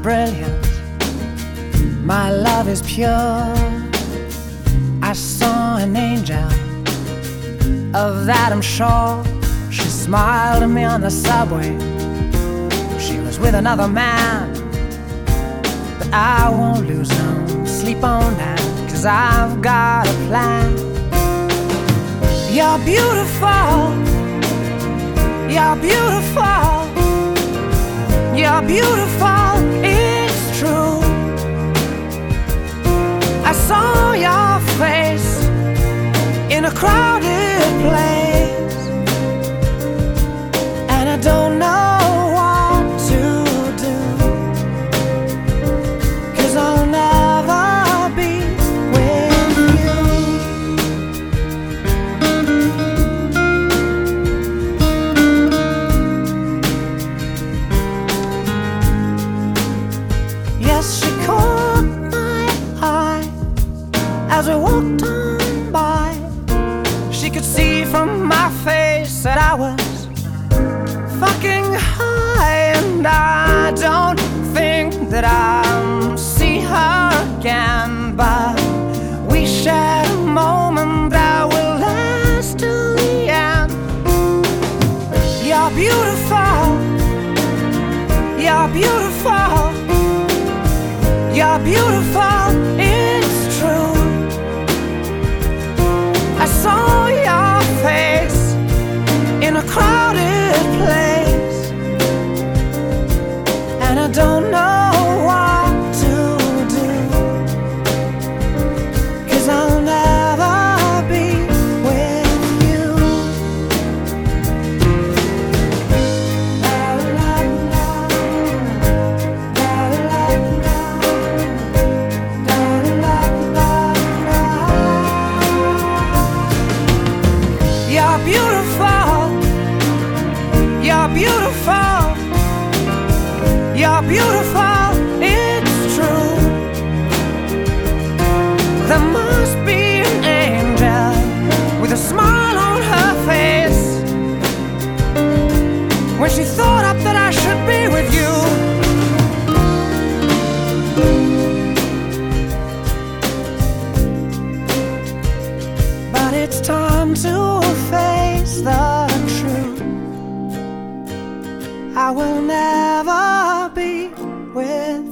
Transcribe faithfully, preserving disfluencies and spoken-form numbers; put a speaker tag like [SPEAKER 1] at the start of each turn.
[SPEAKER 1] brilliant, my love is pure. I saw an angel, of that I'm sure. She smiled at me on the subway. She was with another man, but I won't lose no sleep on that, 'cause I've got a plan. You're beautiful, you're beautiful, you're beautiful, it's true. I saw your face in a crowded place, and I don't know what to do, 'cause I'll never be with you. Yes, she caught my eye as we walked on by. She could see from my face that I was fucking high, and I don't think that I'll see her again, but we shared a moment that will last till the end. You're beautiful, you're beautiful, you're beautiful, it's true. I saw your face in a crowded place, and I don't know what to do, 'cause I'll never be with you. La, la, la, la, la, la, la, la, la. You're beautiful, you're beautiful, you're beautiful, it's true. There must be an angel with a smile on her face when she thought up that I should be with you. But it's time to face the truth. I will never be with